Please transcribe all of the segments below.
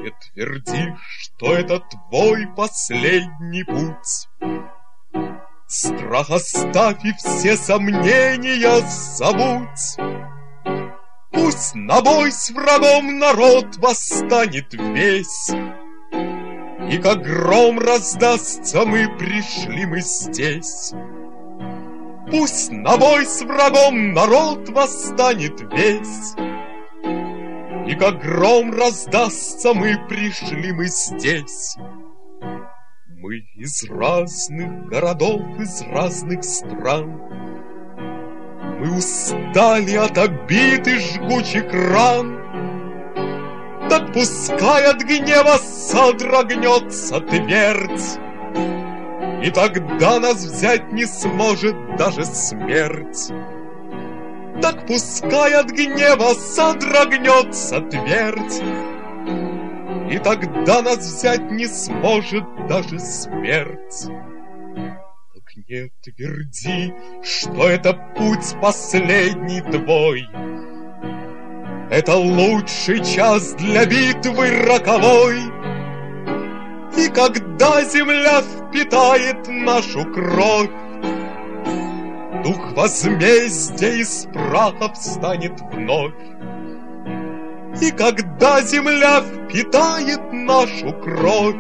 Не тверди, что это твой последний путь. Страх оставь и все сомнения забудь. Пусть на бой с врагом народ восстанет весь, и как гром раздастся: мы пришли, мы здесь. Пусть на бой с врагом народ восстанет весь, и как гром раздастся: мы пришли, мы здесь. Мы из разных городов, из разных стран. Мы устали от обид и жгучих ран. Так пускай от гнева содрогнется твердь, и тогда нас взять не сможет даже смерть. Так пускай от гнева содрогнется твердь, и тогда нас взять не сможет даже смерть. Так не тверди, что это путь последний твой. Это лучший час для битвы роковой. И когда земля впитает нашу кровь, дух возмездия из праха встанет вновь. И когда земля впитает нашу кровь,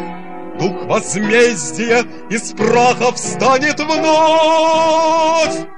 дух возмездия из праха встанет вновь.